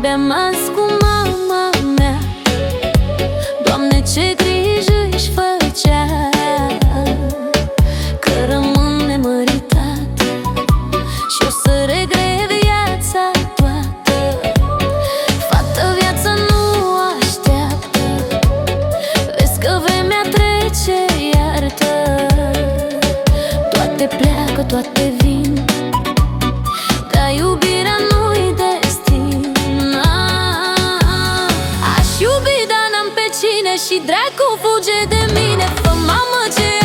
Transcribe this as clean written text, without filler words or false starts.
vorbeam azi cu mama mea. Doamne, ce grijă își făcea, că rămân nemăritat și o să regret viața toată. Fată, viața nu așteaptă, vezi că vremea trece, iartă. Toate pleacă, toate vin, dar iubirea nu-i destin. Aș iubi, dar n-am pe cine și dracu fuge de mine. Fă, mamă, ce